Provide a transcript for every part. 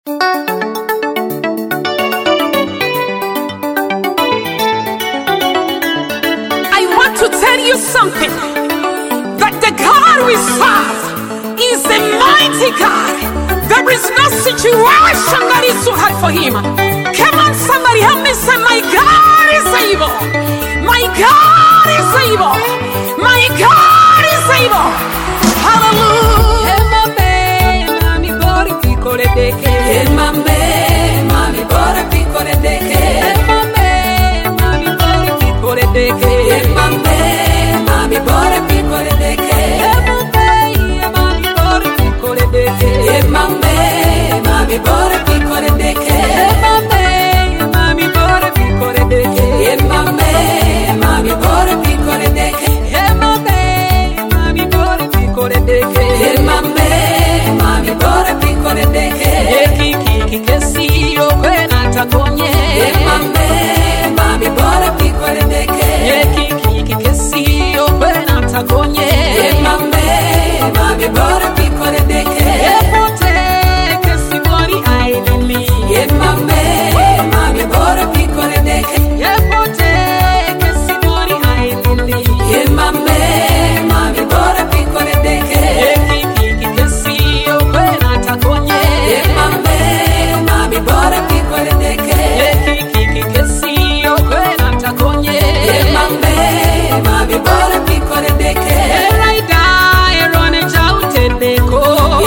I want to tell you something, that the God we serve is a mighty God. There is no situation that is too hard for him. Come on, somebody help me say, my God is able. My God is able. My God is able. Hallelujah. Mami bora piccole deke. Mami bora piccole deke. Mami bora piccole deke. Mami bora piccole deke. Mami bora piccole deke. Mami bora piccole deke. Mami bora piccole deke. Mami bora piccole deke. Mami bora piccole deke. Mami bora piccole deke. Kiki kesi yo kwena takonye. Mami bora piccole deke. Kiki kesi yo kwena takonye. Mami bora piccole deke. Pote kesi bori ailili. Mami bora piccole deke. Pote kesi bori ailili. Mami bora piccole deke. Kiki kesi yo kwena takonye. Mami bora piccole deke. Kiki kesi yo kwena takonye. Mami bora piccole deke. Raida erone jaute deko.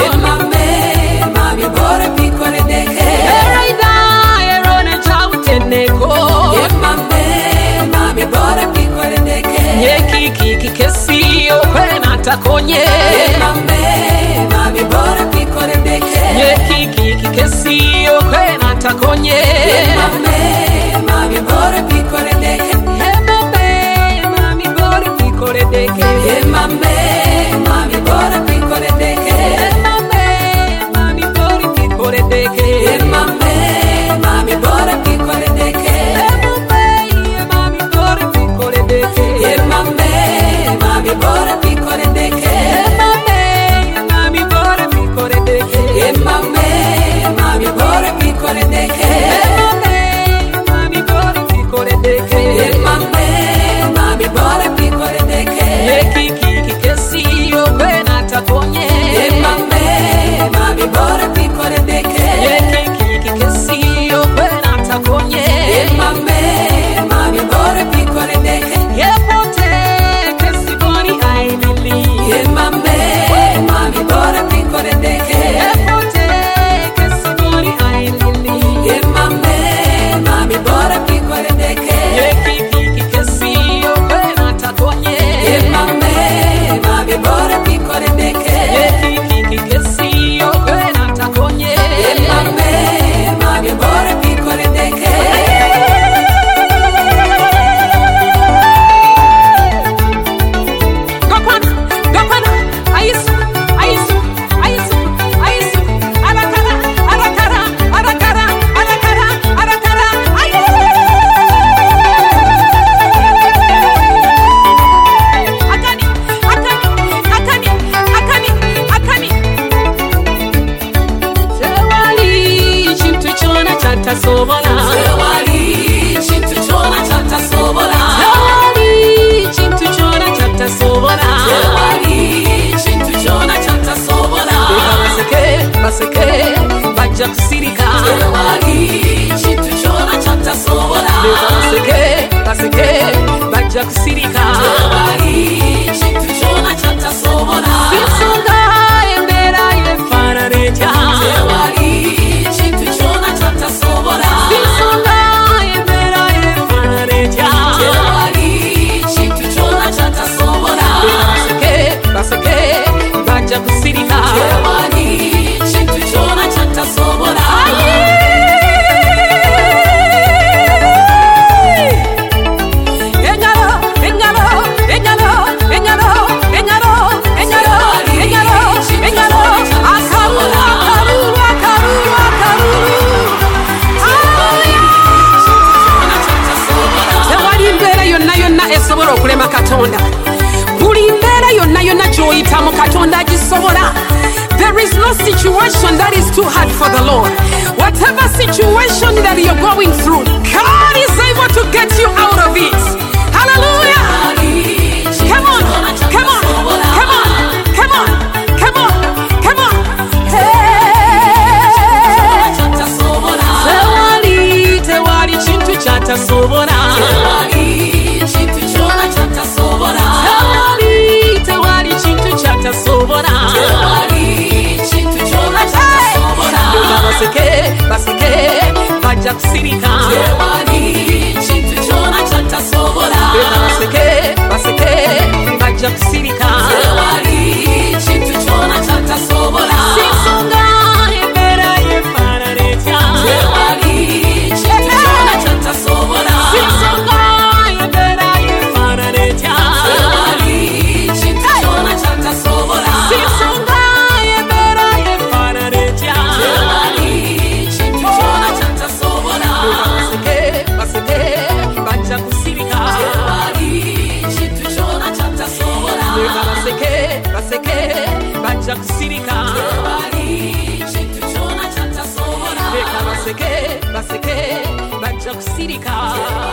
Mami bora piccole deke. Raida erone jaute deko. Mami bora piccole deke. Kiki kesi yo kwena takonye. Mami bora piccole deke. Kiki kesi yo kwena takonye. Mami bora piccole deke. Mami bora piccole deke. Mami bora piccole deke. Mami bora piccole deke. Mami bora piccole deke. Mami bora piccole deke. Mami bora piccole deke. Mami bora piccole deke. Mami bora piccole deke. Mami bora piccole deke. Mami bora piccole deke. Kiki kesi yo kwena takonye. Mami bora piccole deke. Kiki kesi yo kwena takonye. Mami bora piccole deke. Pote kesi bori ailili. Mami bora piccole deke. Pote kesi bori ailili. Mami bora piccole deke. Kiki kesi yo kwena takonye. Mami bora piccole deke. Kiki kesi yo kwena takonye. Mami bora piccole deke. There is no situation that is too hard for the Lord. whatever situation that you're going through, God is able to get you out of it. Hallelujah. Come on, come on, come on, come on, come on, come on. Tewali chintu chatasobora. Tewali chintu chatasobora. Baseke, baseke, baja kusirika. Baseke, baseke, baja kusirika. Sisonga ebera yefarareja. Sisonga ebera yefarareja. Sisonga ebera yefarareja. Baseke, baja kusirika. Baseke, baja kusirika. Baseke, baja kusirika.